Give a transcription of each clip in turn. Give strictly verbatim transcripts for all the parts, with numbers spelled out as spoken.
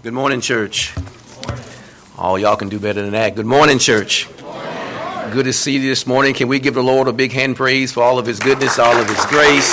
Good morning, church. Oh, y'all can do better than that. Good morning, church. Good morning. Good to see you this morning. Can we give the Lord a big hand praise for all of his goodness, all of his grace,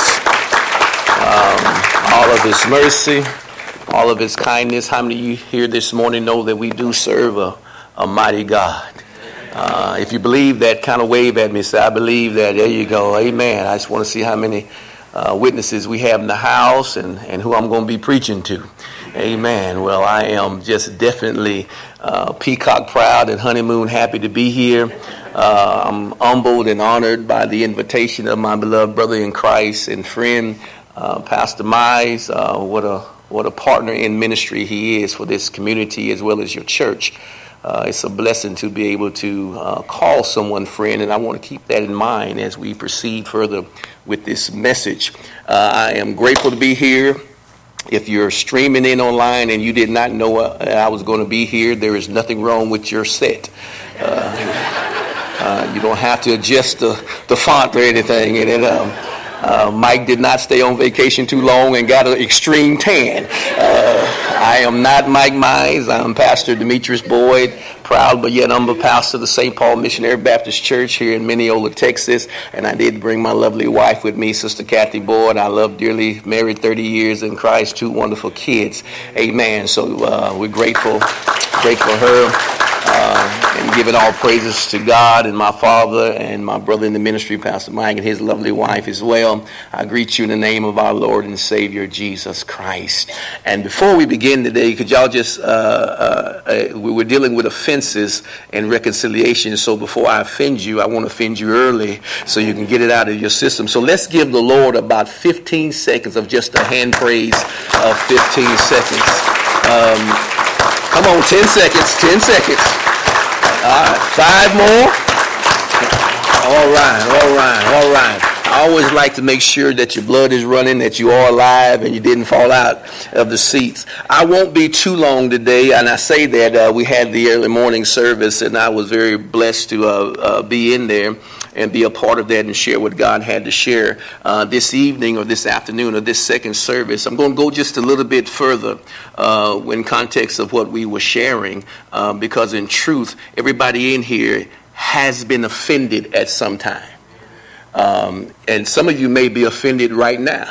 um, all of his mercy, all of his kindness? How many of you here this morning know that we do serve a, a mighty God? Uh, if you believe that, kind of wave at me. Say, I believe that. There you go. Amen. I just want to see how many uh, witnesses we have in the house and, and who I'm going to be preaching to. Amen. Well, I am just definitely uh, peacock proud and honeymoon happy to be here. Uh, I'm humbled and honored by the invitation of my beloved brother in Christ and friend, uh, Pastor Mize. Uh, what a what a partner in ministry he is for this community as well as your church. Uh, it's a blessing to be able to uh, call someone friend, and I want to keep that in mind as we proceed further with this message. Uh, I am grateful to be here. If you're streaming in online and you did not know uh, I was going to be here, there is nothing wrong with your set. Uh, uh, you don't have to adjust the, the font or anything. And it, um, uh, Mike did not stay on vacation too long and got an extreme tan. Uh, I am not Mike Mize. I'm Pastor Demetrius Boyd, proud but yet humble pastor of the Saint Paul Missionary Baptist Church here in Mineola, Texas. And I did bring my lovely wife with me, Sister Kathy Boyd. I love dearly, married thirty years in Christ, two wonderful kids. Amen. So uh, we're grateful, grateful for her. Uh, and giving all praises to God and my father and my brother in the ministry, Pastor Mike, and his lovely wife as well. I greet you in the name of our Lord and Savior, Jesus Christ. And before we begin today, could y'all just, uh, uh, uh, we were dealing with offenses and reconciliation. So before I offend you, I want to offend you early so you can get it out of your system. So let's give the Lord about fifteen seconds of just a hand praise of fifteen seconds. Um, Come on, ten seconds, ten seconds. All right, five more. All right, all right, all right. I always like to make sure that your blood is running, that you are alive, and you didn't fall out of the seats. I won't be too long today, and I say that uh, we had the early morning service, and I was very blessed to uh, uh, be in there and be a part of that and share what God had to share uh, this evening or this afternoon or this second service. I'm going to go just a little bit further uh, in context of what we were sharing uh, because in truth, everybody in here has been offended at some time. Um, and some of you may be offended right now.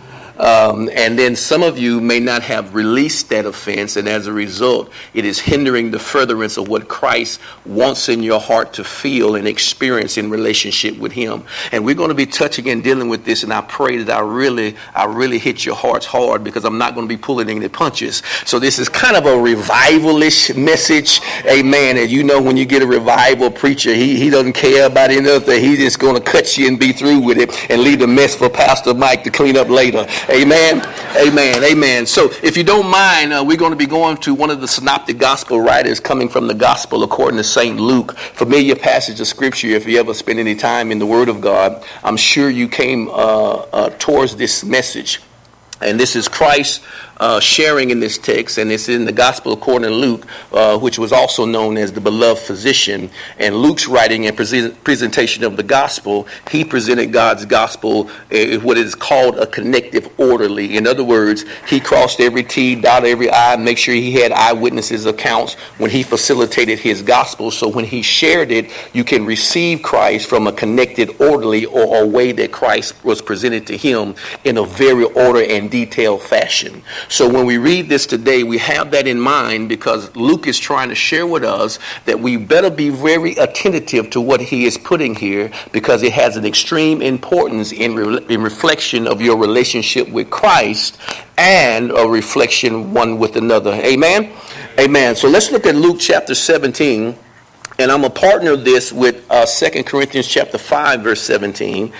Um, and then some of you may not have released that offense, and as a result, it is hindering the furtherance of what Christ wants in your heart to feel and experience in relationship with Him. And we're going to be touching and dealing with this, and I pray that I really, I really hit your hearts hard because I'm not going to be pulling any punches. So this is kind of a revivalish message, amen. And you know when you get a revival preacher, he, he doesn't care about any other thing. He's just going to cut you and be through with it and leave the mess for Pastor Mike to clean up later. Amen. Amen. Amen. So if you don't mind, uh, we're going to be going to one of the synoptic gospel writers coming from the gospel according to Saint Luke. Familiar passage of scripture. If you ever spend any time in the Word of God, I'm sure you came uh, uh, towards this message. And this is Christ uh, sharing in this text, and it's in the Gospel according to Luke, uh, which was also known as the beloved physician. And Luke's writing and present, presentation of the Gospel, he presented God's Gospel uh, what is called a connective orderly. In other words, he crossed every T, dotted every I, make sure he had eyewitnesses' accounts when he facilitated his Gospel. So when he shared it, you can receive Christ from a connected orderly or a way that Christ was presented to him in a very order and detailed fashion. So when we read this today, we have that in mind because Luke is trying to share with us that we better be very attentive to what he is putting here because it has an extreme importance in, re- in reflection of your relationship with Christ and a reflection one with another. Amen? Amen. So let's look at Luke chapter seventeen. And I'm a partner of this with uh, Second Corinthians chapter five, verse seventeen.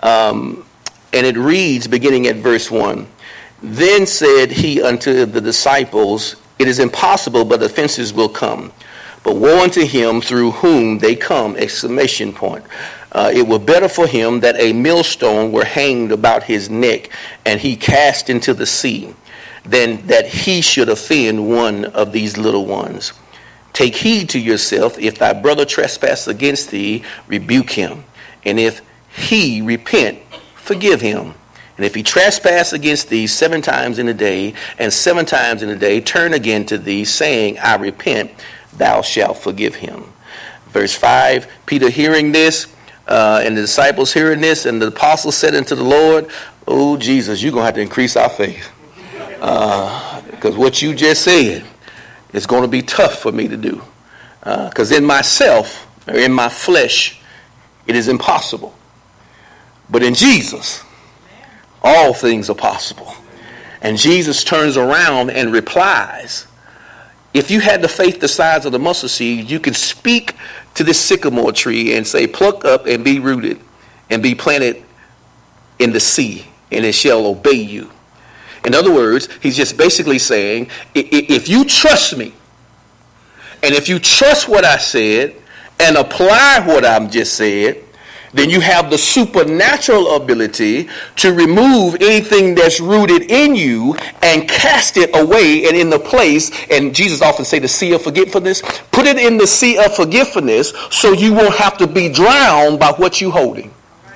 Um, and it reads, beginning at verse one. Then said he unto the disciples, it is impossible, but offenses will come. But woe unto him through whom they come! Exclamation point. Uh, it were better for him that a millstone were hanged about his neck, and he cast into the sea, than that he should offend one of these little ones. Take heed to yourself. If thy brother trespass against thee, rebuke him. And if he repent, forgive him. And if he trespass against thee seven times in a day, and seven times in a day turn again to thee, saying, I repent, thou shalt forgive him. Verse five, Peter hearing this, uh, and the disciples hearing this, and the apostles said unto the Lord, oh, Jesus, you're going to have to increase our faith. Because uh, what you just said is going to be tough for me to do. Because uh, in myself, or in my flesh, it is impossible. But in Jesus, all things are possible. And Jesus turns around and replies, if you had the faith the size of the mustard seed, you can speak to this sycamore tree and say, pluck up and be rooted and be planted in the sea, and it shall obey you. In other words, he's just basically saying, if you trust me, and if you trust what I said and apply what I've just said, then you have the supernatural ability to remove anything that's rooted in you and cast it away and in the place, and Jesus often say the sea of forgetfulness, put it in the sea of forgetfulness so you won't have to be drowned by what you're holding.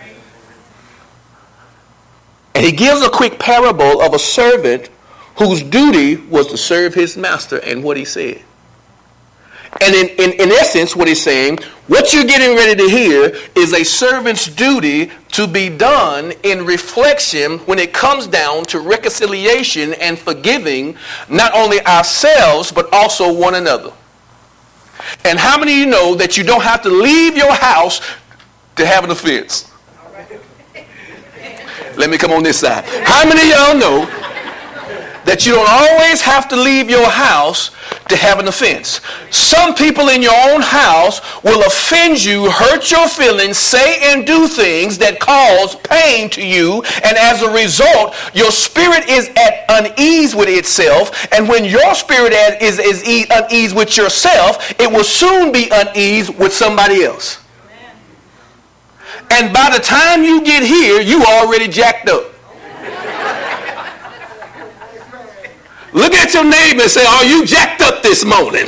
And he gives a quick parable of a servant whose duty was to serve his master and what he said. And in, in, in essence, what he's saying, what you're getting ready to hear is a servant's duty to be done in reflection when it comes down to reconciliation and forgiving not only ourselves, but also one another. And how many of you know that you don't have to leave your house to have an offense? Let me come on this side. How many of y'all know that you don't always have to leave your house to have an offense? Some people in your own house will offend you, hurt your feelings, say and do things that cause pain to you, and as a result, your spirit is at unease with itself, and when your spirit is, is unease with yourself, it will soon be unease with somebody else. And by the time you get here, you already jacked up. Look at your neighbor and say, are you jacked up this morning?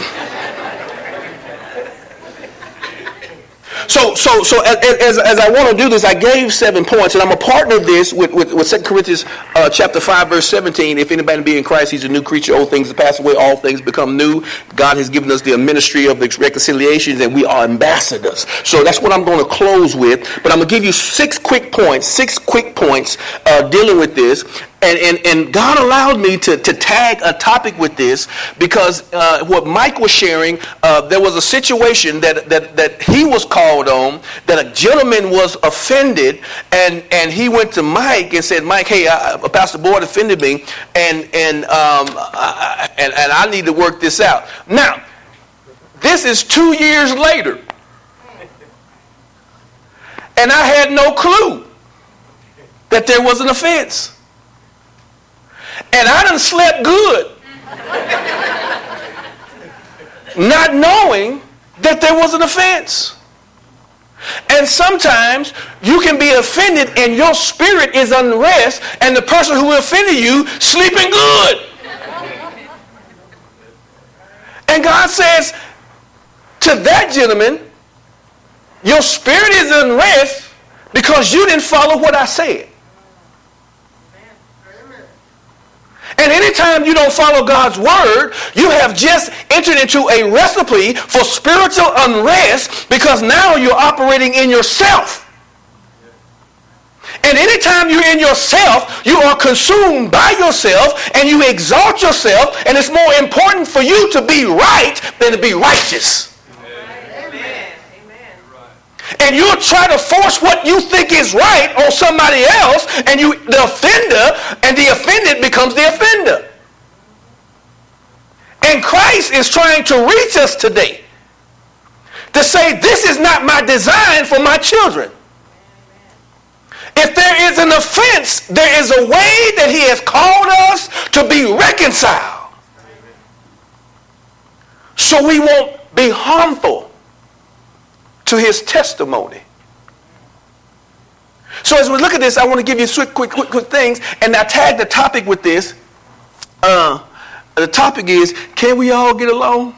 So, so, so as, as, as I want to do this, I gave seven points, and I'm going to partner this with, with, with Second Corinthians uh, chapter five, verse seventeen. If anybody be in Christ, he's a new creature. Old things have passed away, all things become new. God has given us the ministry of the reconciliations, and we are ambassadors. So that's what I'm going to close with. But I'm going to give you six quick points, six quick points uh, dealing with this. And, and, and God allowed me to, to tag a topic with this because uh, what Mike was sharing, uh, there was a situation that, that, that he was called on, that a gentleman was offended, and, and he went to Mike and said, Mike, hey, I, Pastor Boyd offended me, and, and, um, I, and, and I need to work this out. Now, this is two years later, and I had no clue that there was an offense. And I done slept good, not knowing that there was an offense. And sometimes you can be offended and your spirit is unrest, and the person who offended you sleeping good. And God says to that gentleman, your spirit is unrest because you didn't follow what I said. And anytime you don't follow God's word, you have just entered into a recipe for spiritual unrest because now you're operating in yourself. And anytime you're in yourself, you are consumed by yourself and you exalt yourself, and it's more important for you to be right than to be righteous. And you'll try to force what you think is right on somebody else, and you, the offender, and the offended becomes the offender. And Christ is trying to reach us today to say, this is not my design for my children. If there is an offense, there is a way that he has called us to be reconciled. So we won't be harmful to his testimony. So as we look at this, I want to give you quick, quick, quick, quick things, and I tag the topic with this. Uh, the topic is, can we all get along?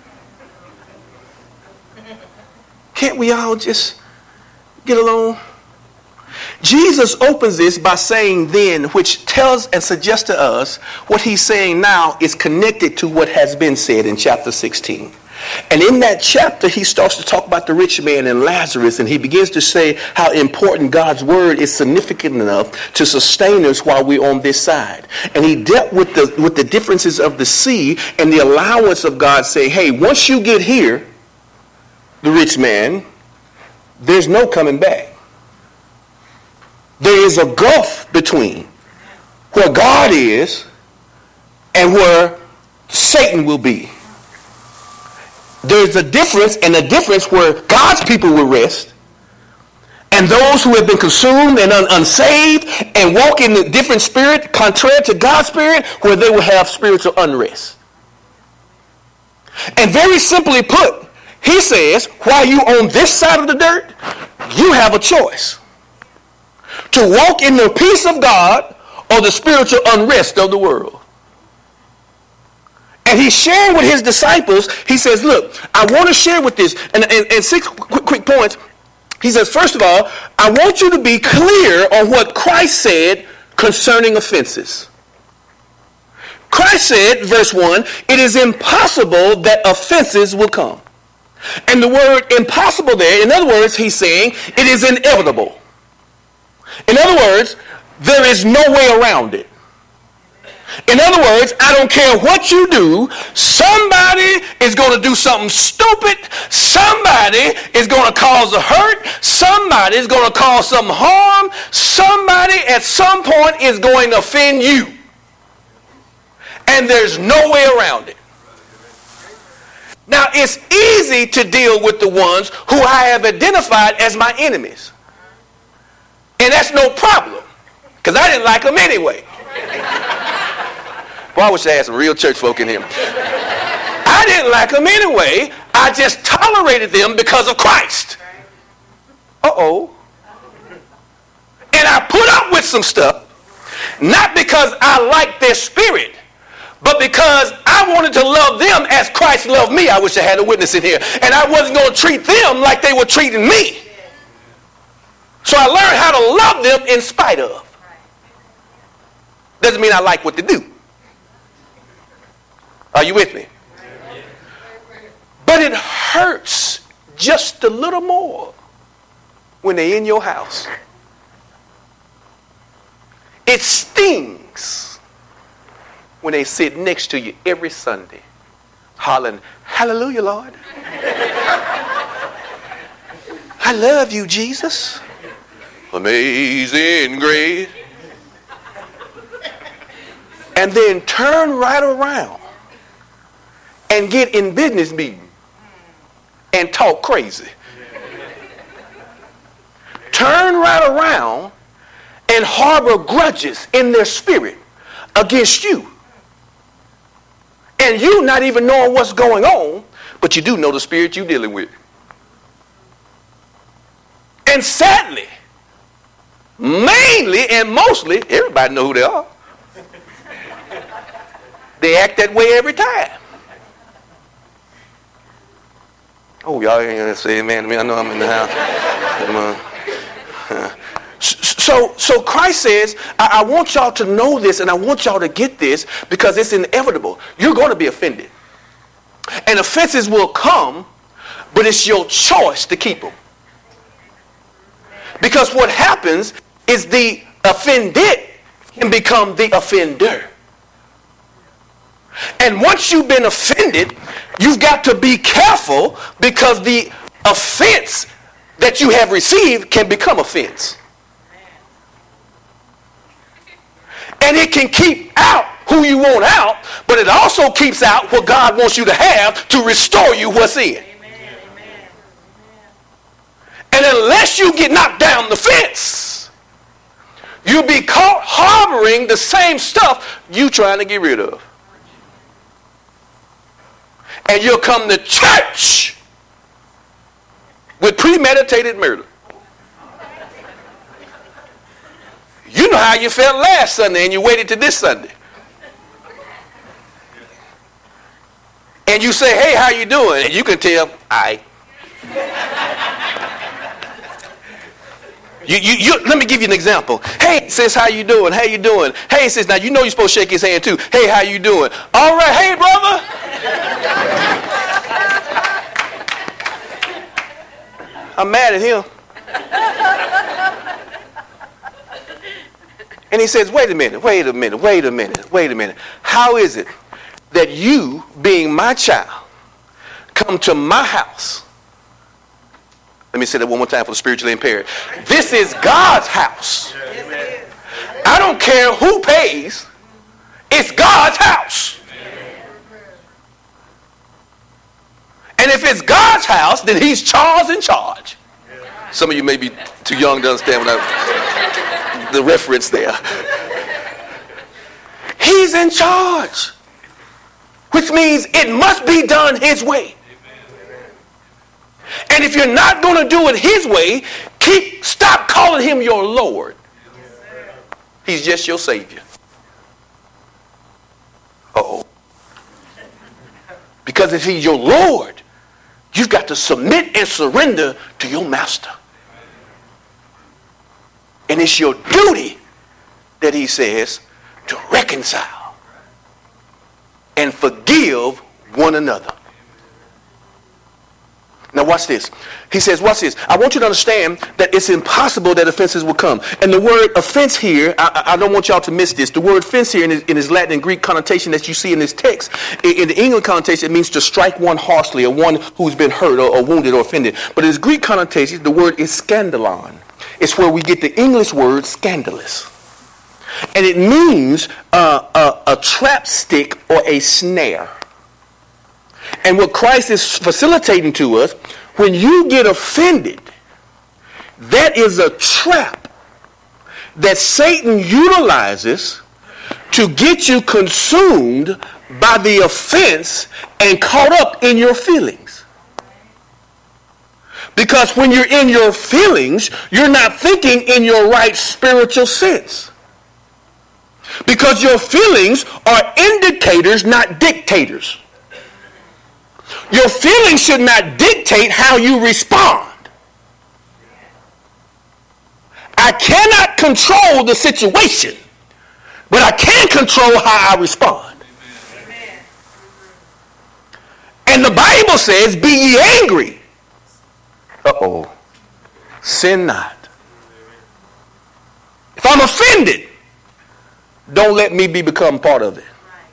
Can't we all just get along? Jesus opens this by saying then, which tells and suggests to us what he's saying now is connected to what has been said in chapter sixteen. And in that chapter, he starts to talk about the rich man and Lazarus, and he begins to say how important God's word is significant enough to sustain us while we're on this side. And he dealt with the with the differences of the sea and the allowance of God saying, hey, once you get here, the rich man, there's no coming back. There is a gulf between where God is and where Satan will be. There's a difference, and a difference where God's people will rest, and those who have been consumed and un- unsaved and walk in a different spirit, contrary to God's spirit, where they will have spiritual unrest. And very simply put, he says, while you on this side of the dirt, you have a choice to walk in the peace of God or the spiritual unrest of the world. And he's sharing with his disciples. He says, look, I want to share with this. And, and, and six quick, quick points. He says, first of all, I want you to be clear on what Christ said concerning offenses. Christ said, verse one, it is impossible that offenses will come. And the word impossible there, in other words, he's saying it is inevitable. In other words, there is no way around it. In other words, I don't care what you do, somebody is going to do something stupid, somebody is going to cause a hurt, somebody is going to cause some harm, somebody at some point is going to offend you. And there's no way around it. Now, it's easy to deal with the ones who I have identified as my enemies. And that's no problem, because I didn't like them anyway. Boy, I wish I had some real church folk in here. I didn't like them anyway. I just tolerated them because of Christ. Uh-oh. And I put up with some stuff, not because I liked their spirit, but because I wanted to love them as Christ loved me. I wish I had a witness in here. And I wasn't going to treat them like they were treating me. So I learned how to love them in spite of. Doesn't mean I like what they do. Are you with me? But it hurts just a little more when they're in your house. It stings when they sit next to you every Sunday, hollering, hallelujah, Lord. I love you, Jesus. Amazing grace. And then turn right around and get in business meeting and talk crazy. Turn right around and harbor grudges in their spirit against you. And you not even knowing what's going on, but you do know the spirit you're dealing with. And sadly, mainly and mostly, everybody know who they are. They act that way every time. Oh, y'all ain't gonna say amen to me. I know I'm in the house. So, so Christ says, I, I want y'all to know this, and I want y'all to get this, because it's inevitable. You're going to be offended. And offenses will come, but it's your choice to keep them. Because what happens is the offended can become the offender. And once you've been offended, you've got to be careful, because the offense that you have received can become offense. And it can keep out who you want out, but it also keeps out what God wants you to have to restore you what's in. Amen. And unless you get knocked down the fence, you'll be caught harboring the same stuff you trying to get rid of. And you'll come to church with premeditated murder. You know how you felt last Sunday, and you waited to this Sunday. And you say, hey, how you doing? And you can tell, I. You, you, you, let me give you an example. Hey, sis, how you doing? How you doing? Hey, sis, now you know you're supposed to shake his hand too. Hey, how you doing? All right, hey, brother. I'm mad at him. And he says, wait a minute, wait a minute, wait a minute, wait a minute. How is it that you, being my child, come to my house? Let me say that one more time for the spiritually impaired. This is God's house. I don't care who pays. It's God's house. And if it's God's house, then he's Charles in charge. Some of you may be too young to understand what I, the reference there. He's in charge, which means it must be done his way. And if you're not going to do it his way, keep stop calling him your Lord. He's just your Savior. Uh-oh. Because if he's your Lord, you've got to submit and surrender to your master. And it's your duty, that he says, to reconcile and forgive one another. Now watch this. He says, watch this. I want you to understand that it's impossible that offenses will come. And the word offense here, I, I don't want y'all to miss this. The word offense here in his, in his Latin and Greek connotation that you see in this text, in, in the English connotation, it means to strike one harshly, or one who's been hurt or, or wounded or offended. But in his Greek connotation, the word is scandalon. It's where we get the English word scandalous. And it means uh, a, a trap stick or a snare. And what Christ is facilitating to us, when you get offended, that is a trap that Satan utilizes to get you consumed by the offense and caught up in your feelings. Because when you're in your feelings, you're not thinking in your right spiritual sense. Because your feelings are indicators, not dictators. Your feelings should not dictate how you respond. I cannot control the situation, but I can control how I respond. Amen. And the Bible says, be ye angry. Uh-oh. Sin not. If I'm offended, don't let me be become part of it.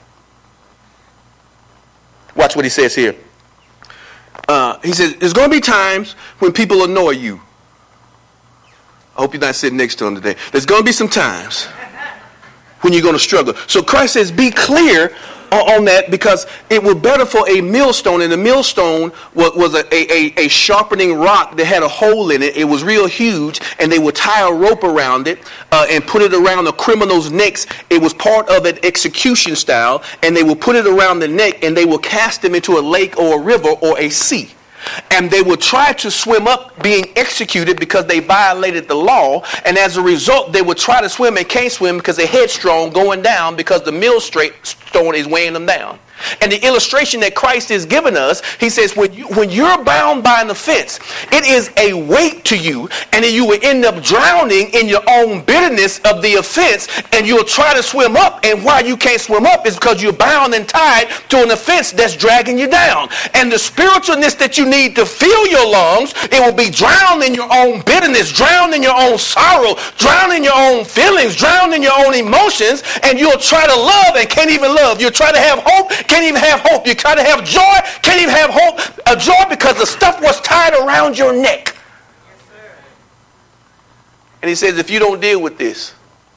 Watch what he says here. Uh, he says, there's going to be times when people annoy you. I hope you're not sitting next to them today. There's going to be some times when you're going to struggle. So Christ says, be clear on that, because it was better for a millstone, and the millstone was, was a, a, a sharpening rock that had a hole in it. It was real huge, and they would tie a rope around it uh, and put it around the criminals' necks. It was part of an execution style, and they would put it around the neck, and they would cast them into a lake or a river or a sea. And they would try to swim up being executed because they violated the law. And as a result, they would try to swim and can't swim because they're headstrong going down because the millstone is weighing them down. And the illustration that Christ is giving us, he says, when, you, when you're bound by an offense, it is a weight to you, and then you will end up drowning in your own bitterness of the offense, and you'll try to swim up, and why you can't swim up is because you're bound and tied to an offense that's dragging you down. And the spiritualness that you need to fill your lungs, it will be drowned in your own bitterness, drowned in your own sorrow, drowned in your own feelings, drowned in your own emotions, and you'll try to love and can't even love. You'll try to have hope, can't even have hope. You try to have joy, can't even have hope, a joy because the stuff was tied around your neck. Yes, sir. And he says, if you don't deal with this,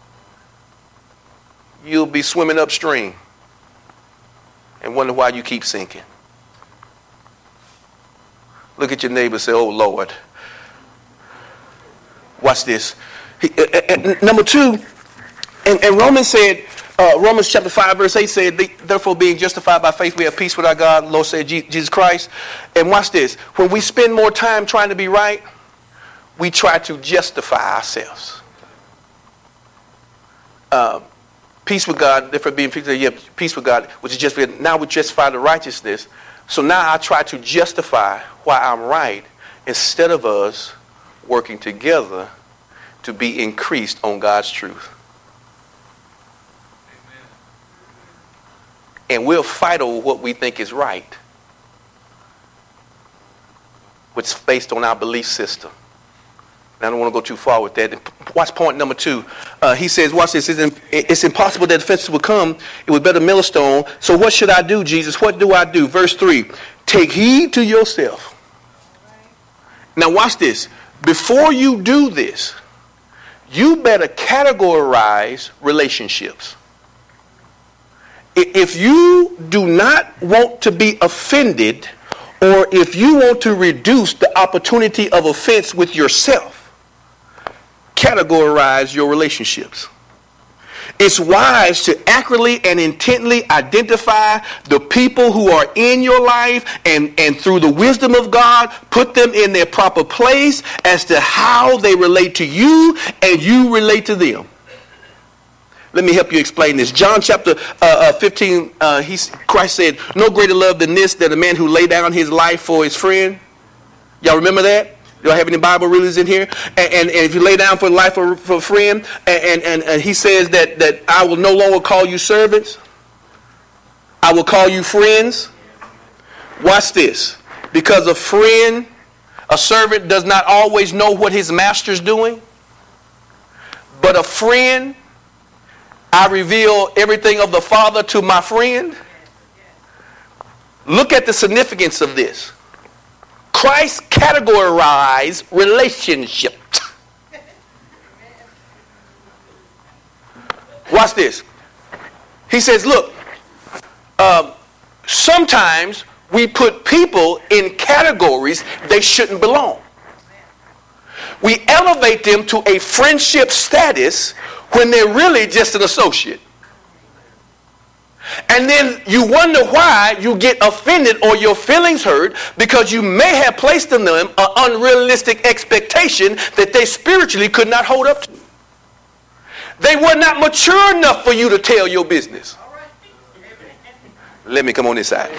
you'll be swimming upstream and wonder why you keep sinking. Look at your neighbor and say, oh Lord. Watch this. He, uh, uh, number two, and, and Romans said, Uh, Romans chapter five verse eight said, therefore being justified by faith we have peace with our God, Lord said Jesus Christ. And watch this. When we spend more time trying to be right, we try to justify ourselves. Uh, peace with God, therefore being peace, yeah, peace with God, which is just now we justify the righteousness. So now I try to justify why I'm right instead of us working together to be increased on God's truth. And we'll fight over what we think is right, which is based on our belief system. And I don't want to go too far with that. Watch point number two. Uh, he says, watch this. It's, it's impossible that offenses will come. It was better millstone. So what should I do, Jesus? What do I do? Verse three. Take heed to yourself. Now watch this. Before you do this, you better categorize relationships. If you do not want to be offended, or if you want to reduce the opportunity of offense with yourself, categorize your relationships. It's wise to accurately and intently identify the people who are in your life, and, and through the wisdom of God, put them in their proper place as to how they relate to you and you relate to them. Let me help you explain this. John chapter uh, uh, fifteen, uh, he, Christ said, no greater love than this, than a man who laid down his life for his friend. Y'all remember that? Y'all have any Bible readers in here? And, and, and if you lay down for life for, for a friend, and, and, and he says that, that I will no longer call you servants. I will call you friends. Watch this. Because a friend, a servant does not always know what his master's doing. But a friend, I reveal everything of the Father to my friend. Look at the significance of this. Christ categorized relationships. Watch this. He says, look, uh, sometimes we put people in categories they shouldn't belong. We elevate them to a friendship status when they're really just an associate. And then you wonder why you get offended or your feelings hurt, because you may have placed on them an unrealistic expectation that they spiritually could not hold up to. They were not mature enough for you to tell your business. Let me come on this side.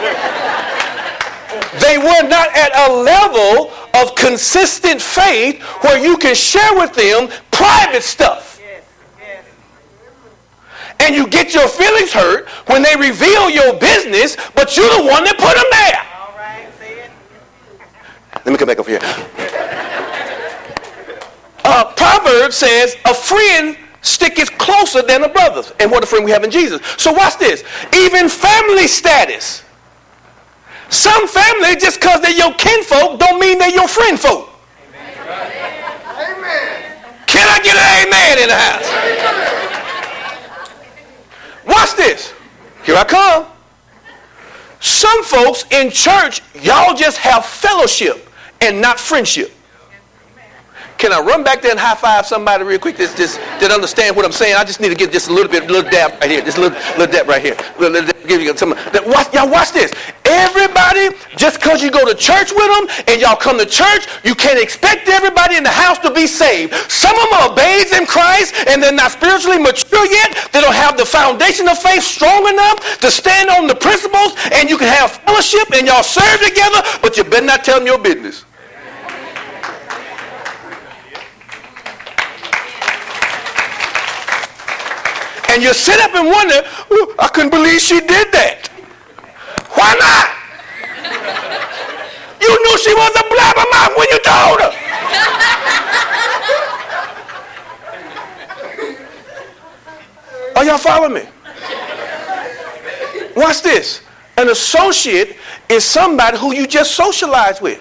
They were not at a level of consistent faith where you can share with them private stuff. And you get your feelings hurt when they reveal your business, but you're the one that put them there. All right, say it. Let me come back over here. Uh, Proverbs says, a friend sticketh closer than a brother. And what a friend we have in Jesus. So watch this. Even family status. Some family, just because they're your kinfolk, don't mean they're your friend folk. Amen. Can I get an amen in the house? Amen. Watch this. Here I come. Some folks in church, y'all just have fellowship and not friendship. Can I run back there and high five somebody real quick that just that understand what I'm saying? I just need to get just a little bit, a little dab right here, just a little, little dab right here. Little, little dab, give you some. Watch, y'all watch this. Everybody, just because you go to church with them and y'all come to church, you can't expect everybody in the house to be saved. Some of them are babes in Christ and they're not spiritually mature yet. They don't have the foundation of faith strong enough to stand on the principles, and you can have fellowship and y'all serve together, but you better not tell them your business. And you sit up and wonder, I couldn't believe she did that. Why not? You knew she was a blabbermouth when you told her. Are y'all following me? Watch this. An associate is somebody who you just socialize with.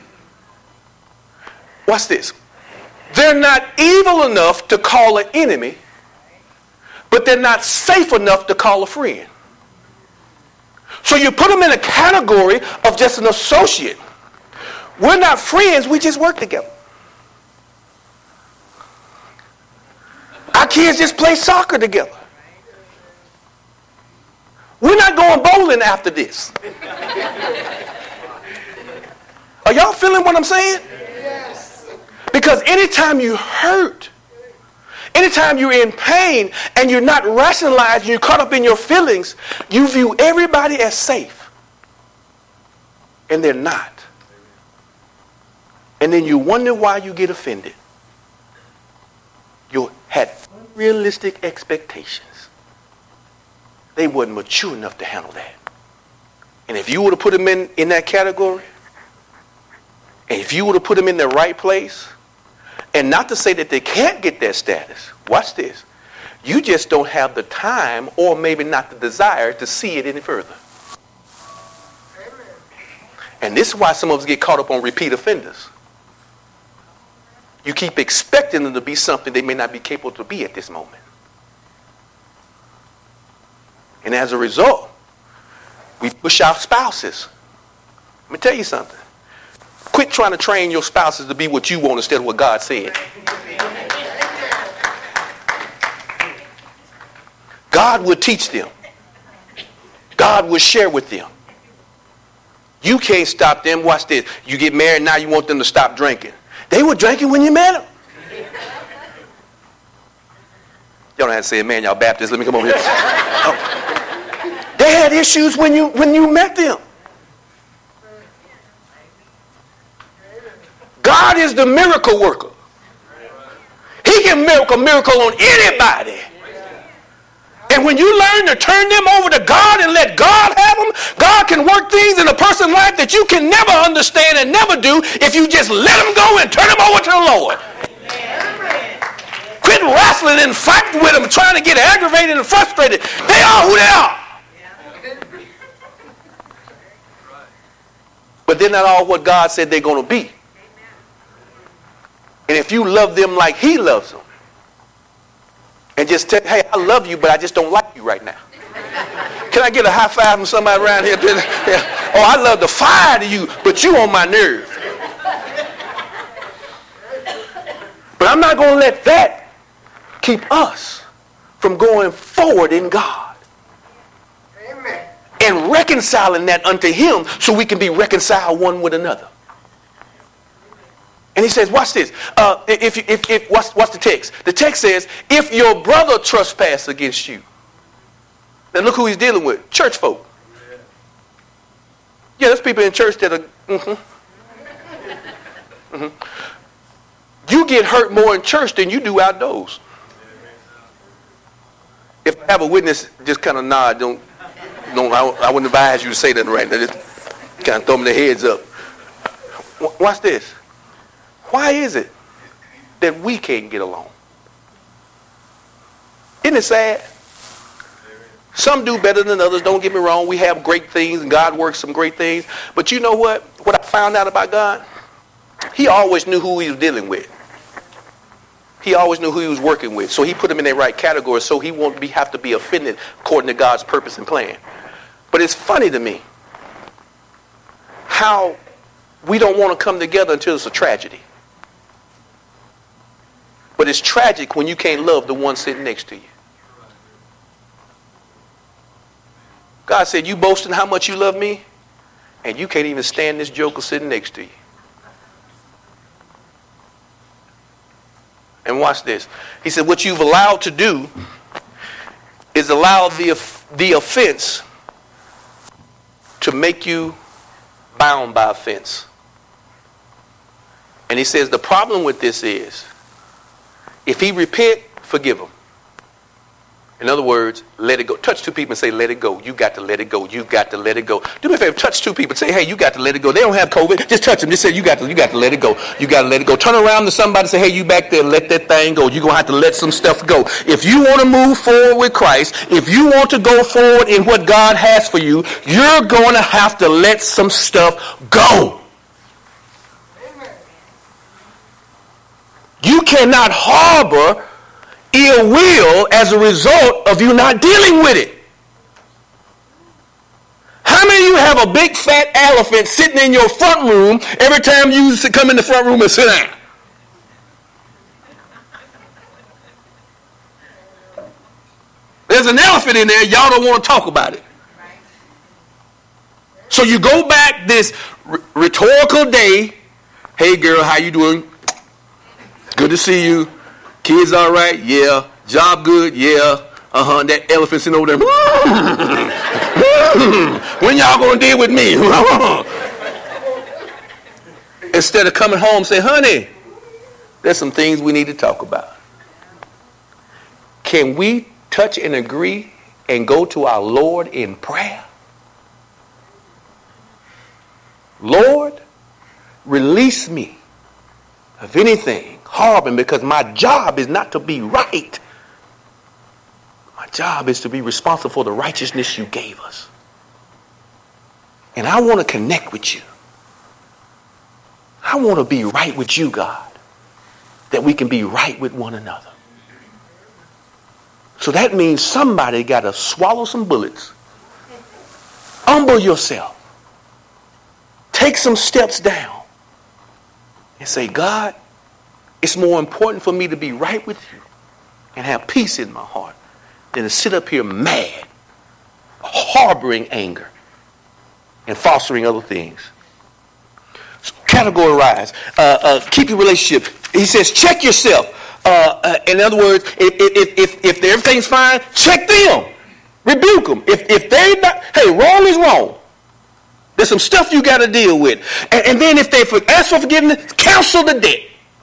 Watch this. They're not evil enough to call an enemy, but they're not safe enough to call a friend. So you put them in a category of just an associate. We're not friends, we just work together. Our kids just play soccer together. We're not going bowling after this. Are y'all feeling what I'm saying? Yes. Because anytime you hurt, anytime you're in pain and you're not rationalized, you're caught up in your feelings, you view everybody as safe. And they're not. And then you wonder why you get offended. unrealistic expectations. They wasn't mature enough to handle that. And if you would have put them in, in that category, and if you would have put them in the right place, and not to say that they can't get that status, watch this. You just don't have the time or maybe not the desire to see it any further. Amen. And this is why some of us get caught up on repeat offenders. You keep expecting them to be something they may not be capable to be at this moment. And as a result, we push our spouses. Let me tell you something. Quit trying to train your spouses to be what you want instead of what God said. God will teach them. God will share with them. You can't stop them. Watch this. You get married, now you want them to stop drinking. They were drinking when you met them. Y'all don't have to say, man, y'all Baptists. Let me come over here. Oh. They had issues when you when you met them. God is the miracle worker. He can make a miracle on anybody. And when you learn to turn them over to God and let God have them, God can work things in a person's life that you can never understand and never do if you just let them go and turn them over to the Lord. Amen. Quit wrestling and fighting with them, trying to get aggravated and frustrated. They are who they are. But they're not all what God said they're going to be. And if you love them like he loves them, and just tell, hey, I love you, but I just don't like you right now. Can I get a high five from somebody around here? Yeah. Oh, I love the fire to you, but you on my nerve. But I'm not going to let that keep us from going forward in God. Amen. And reconciling that unto him so we can be reconciled one with another. And he says, watch this. Uh, if, if, if, what's, what's the text? The text says, if your brother trespass against you. Now look who he's dealing with. Church folk. Yeah, there's people in church that are, mm-hmm. Mm-hmm. You get hurt more in church than you do outdoors. If I have a witness, just kind of nod. Don't, don't, I, I wouldn't advise you to say that right now. Just kind of throw them their heads up. Watch this. Why is it that we can't get along? Isn't it sad? Some do better than others, don't get me wrong. We have great things and God works some great things. But you know what? What I found out about God? He always knew who he was dealing with. He always knew who he was working with. So he put him in the right category so he won't be, have to be offended according to God's purpose and plan. But it's funny to me how we don't want to come together until it's a tragedy. But it's tragic when you can't love the one sitting next to you. God said, you boasting how much you love me, and you can't even stand this joker sitting next to you. And watch this. He said, what you've allowed to do is allow the, the offense to make you bound by offense. And he says the problem with this is, if he repent, forgive him. In other words, let it go. Touch two people and say, let it go. You got to let it go. You got to let it go. Do me a favor, touch two people and say, hey, you got to let it go. They don't have COVID. Just touch them. Just say, you got to, you got to let it go. You got to let it go. Turn around to somebody and say, hey, you back there, let that thing go. You're going to have to let some stuff go. If you want to move forward with Christ, if you want to go forward in what God has for you, you're going to have to let some stuff go. You cannot harbor ill will as a result of you not dealing with it. How many of you have a big fat elephant sitting in your front room every time you come in the front room and sit down? There's an elephant in there, y'all don't want to talk about it. So you go back this r- rhetorical day, hey girl, how you doing? Good to see you. Kids all right? Yeah. Job good? Yeah. Uh-huh. That elephant sitting over there. When y'all going to deal with me? Instead of coming home, say, honey, there's some things we need to talk about. Can we touch and agree and go to our Lord in prayer? Lord, release me of anything harming, because my job is not to be right. My job is to be responsible for the righteousness you gave us. And I want to connect with you. I want to be right with you, God, that we can be right with one another. So that means somebody got to swallow some bullets. Humble yourself. Take some steps down and say, God, it's more important for me to be right with you and have peace in my heart than to sit up here mad, harboring anger, and fostering other things. So categorize. Uh, uh, keep your relationship. He says, check yourself. Uh, uh, in other words, if, if, if, if everything's fine, check them. Rebuke them. If, if they're not, hey, wrong is wrong. There's some stuff you got to deal with. And, and then if they ask for forgiveness, cancel the debt.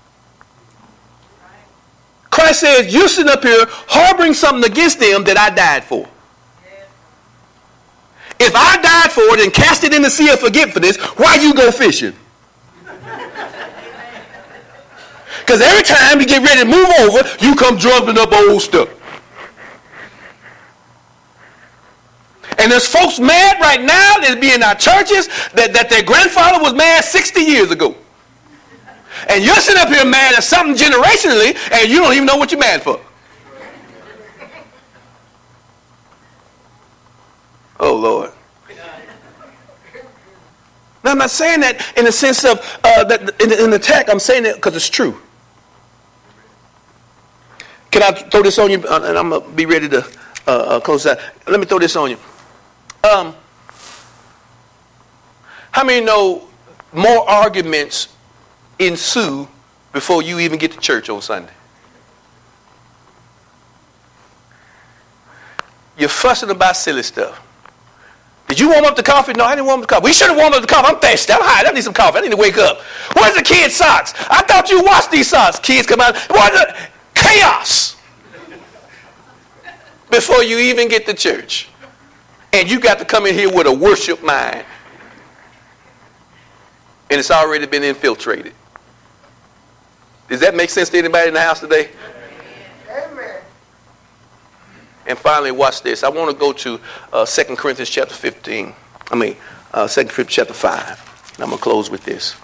Christ says, you're sitting up here harboring something against them that I died for. If I died for it and cast it in the sea of forgetfulness, why you go fishing? Because every time you get ready to move over, you come drumming up old stuff. And there's folks mad right now that be in our churches that, that their grandfather was mad sixty years ago. And you're sitting up here mad at something generationally, and you don't even know what you're mad for. Oh, Lord. Now, I'm not saying that in the sense of, uh, that in, in the attack, I'm saying that because it's true. Can I throw this on you? Uh, and I'm going to be ready to uh, uh, close that. Let me throw this on you. Um, how many know more arguments ensue before you even get to church on Sunday? You're fussing about silly stuff. Did you warm up the coffee? No, I didn't warm up the coffee. We should have warmed up the coffee. I'm thirsty. I'm hot. I need some coffee. I need to wake up. Where's the kids' socks? I thought you washed these socks. Kids come out. What the? Chaos. Before you even get to church. And you got to come in here with a worship mind. And it's already been infiltrated. Does that make sense to anybody in the house today? Amen. And finally, watch this. I want to go to uh, Second Corinthians chapter fifteen. I mean, uh, Second Corinthians chapter five. And I'm going to close with this.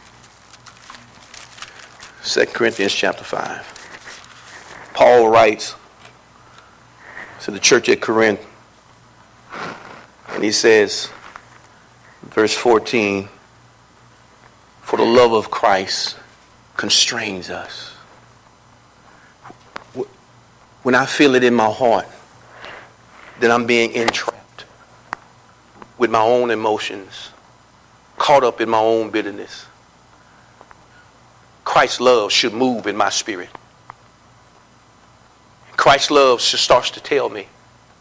Second Corinthians chapter five. Paul writes to the church at Corinth. And he says, verse fourteen, for the love of Christ constrains us. When I feel it in my heart that I'm being entrapped with my own emotions, caught up in my own bitterness, Christ's love should move in my spirit. Christ's love should start to tell me,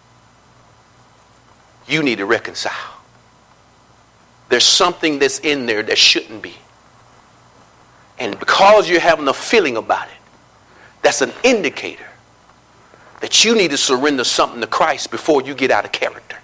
you need to reconcile. There's something that's in there that shouldn't be. And because you're having a feeling about it, that's an indicator that you need to surrender something to Christ before you get out of character.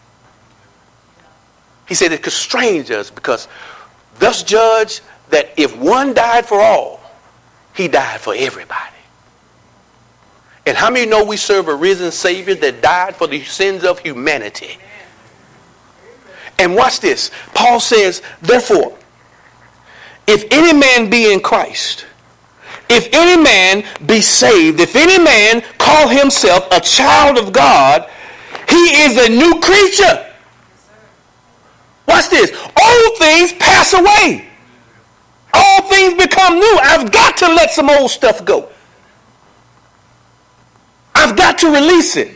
He said it constrains us because thus judge that if one died for all, he died for everybody. And how many know we serve a risen Savior that died for the sins of humanity? And watch this. Paul says, therefore, if any man be in Christ, if any man be saved, if any man call himself a child of God, he is a new creature. Watch this. Old things pass away. All things become new. I've got to let some old stuff go. I've got to release it.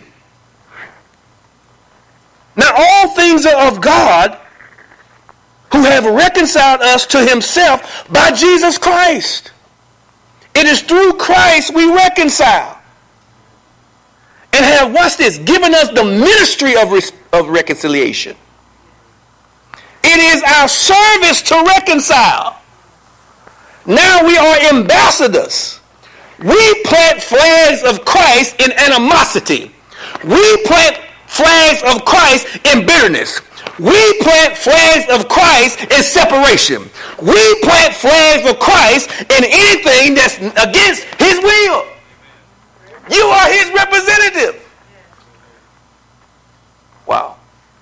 Now all things are of God, who have reconciled us to himself by Jesus Christ. It is through Christ we reconcile. And have, watch this, given us the ministry of, of reconciliation. It is our service to reconcile. Now we are ambassadors We plant flags of Christ in animosity. We plant flags of Christ in bitterness. We plant flags of Christ in separation. We plant flags of Christ in anything that's against his will. You are his representative. Wow.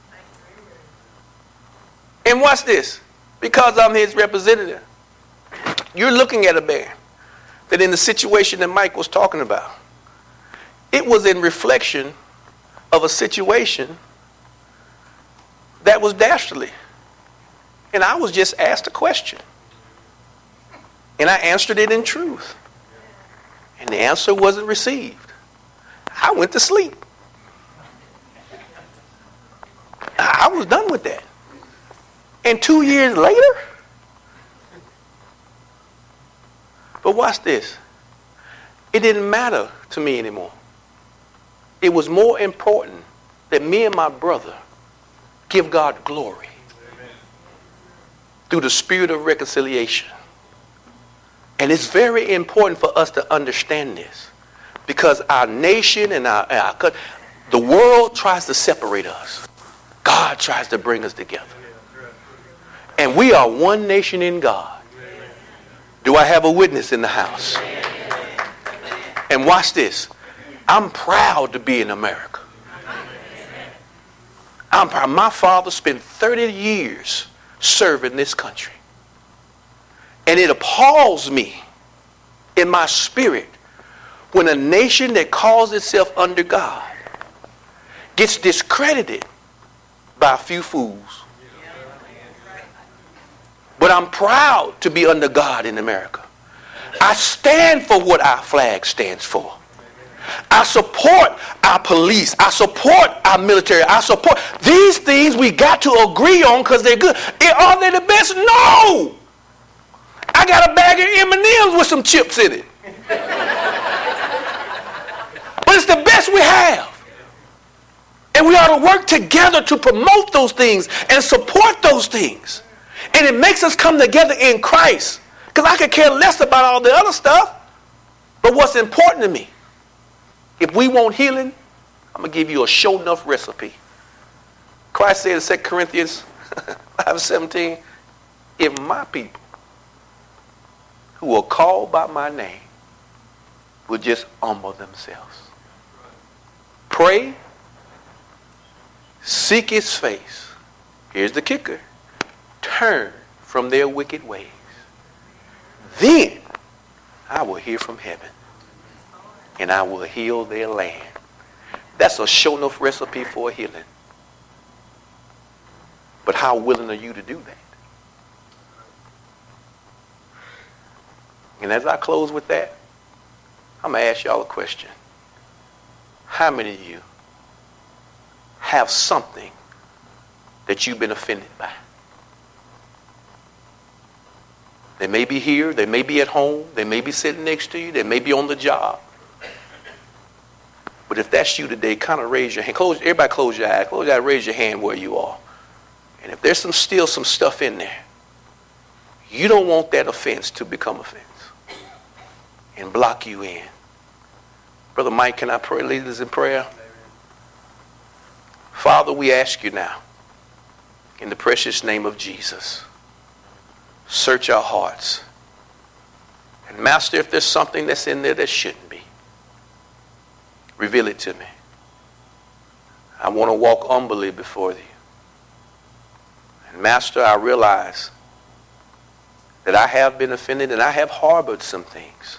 And watch this. Because I'm his representative, you're looking at a man that in the situation that Mike was talking about, it was in reflection of a situation that was dastardly. And I was just asked a question. And I answered it in truth. And the answer wasn't received. I went to sleep. I was done with that. And two years later, but watch this. It didn't matter to me anymore. It was more important that me and my brother give God glory through the spirit of reconciliation. And it's very important for us to understand this, because our nation and our, our the world tries to separate us. God tries to bring us together. And we are one nation in God. Do I have a witness in the house? And watch this. I'm proud to be in America. I'm proud. My father spent thirty years serving this country. And it appalls me in my spirit when a nation that calls itself under God gets discredited by a few fools. But I'm proud to be under God in America. I stand for what our flag stands for. I support our police. I support our military. I support these things we got to agree on because they're good. Are they the best? No! I got a bag of M and M's with some chips in it. But it's the best we have. And we ought to work together to promote those things and support those things. And it makes us come together in Christ. Because I could care less about all the other stuff. But what's important to me, if we want healing, I'm going to give you a sure enough recipe. Christ said in Second Corinthians five seventeen, if my people who are called by my name will just humble themselves, pray, seek his face. Here's the kicker. Turn from their wicked ways. Then I will hear from heaven and I will heal their land. That's a sure enough recipe for healing. But how willing are you to do that? And as I close with that, I'm going to ask y'all a question. How many of you have something that you've been offended by? They may be here, they may be at home, they may be sitting next to you, they may be on the job. But if that's you today, kind of raise your hand. Close, everybody close your eyes. Close your eyes, raise your hand where you are. And if there's some still some stuff in there, you don't want that offense to become offense and block you in. Brother Mike, can I pray, lead us in prayer? Father, we ask you now, in the precious name of Jesus, search our hearts. And Master, if there's something that's in there that shouldn't be, reveal it to me. I want to walk humbly before thee. And Master, I realize that I have been offended and I have harbored some things.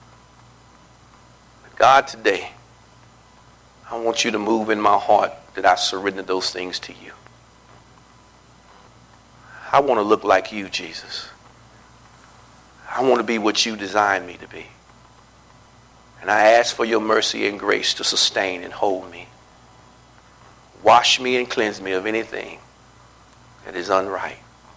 But God, today, I want you to move in my heart that I surrender those things to you. I want to look like you, Jesus. I want to be what you designed me to be. And I ask for your mercy and grace to sustain and hold me. Wash me and cleanse me of anything that is unright.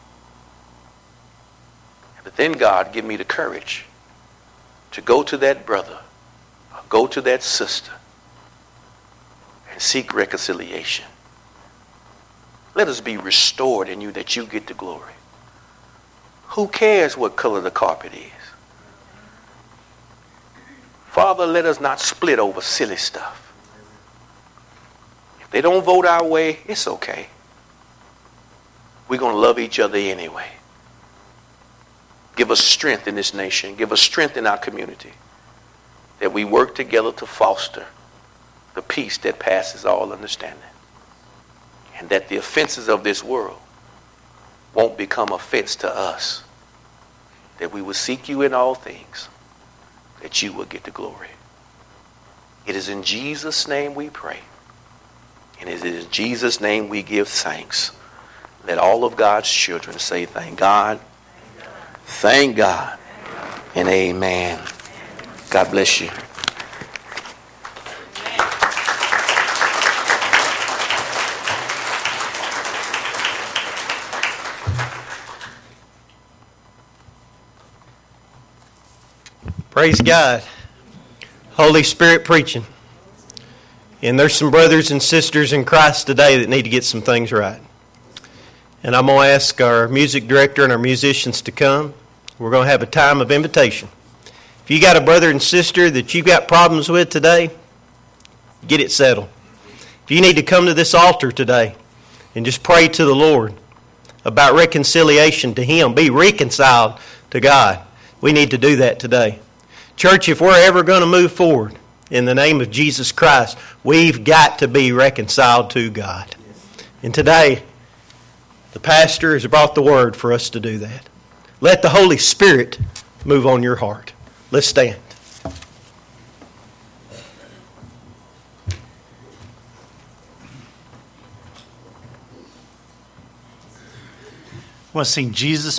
But then, God, give me the courage to go to that brother or go to that sister and seek reconciliation. Let us be restored in you that you get the glory. Who cares what color the carpet is? Father, let us not split over silly stuff. If they don't vote our way, it's okay. We're going to love each other anyway. Give us strength in this nation. Give us strength in our community. That we work together to foster the peace that passes all understanding. And that the offenses of this world won't become offense to us. That we will seek you in all things. That you will get the glory. It is in Jesus' name we pray. And it is in Jesus' name we give thanks. Let all of God's children say thank God. Thank God. And amen. God bless you. Praise God. Holy Spirit preaching. And there's some brothers and sisters in Christ today that need to get some things right. And I'm going to ask our music director and our musicians to come. We're going to have a time of invitation. If you got a brother and sister that you've got problems with today, get it settled. If you need to come to this altar today and just pray to the Lord about reconciliation to Him, be reconciled to God, we need to do that today. Church, if we're ever going to move forward in the name of Jesus Christ, we've got to be reconciled to God. And today, the pastor has brought the word for us to do that. Let the Holy Spirit move on your heart. Let's stand. I want to sing Jesus.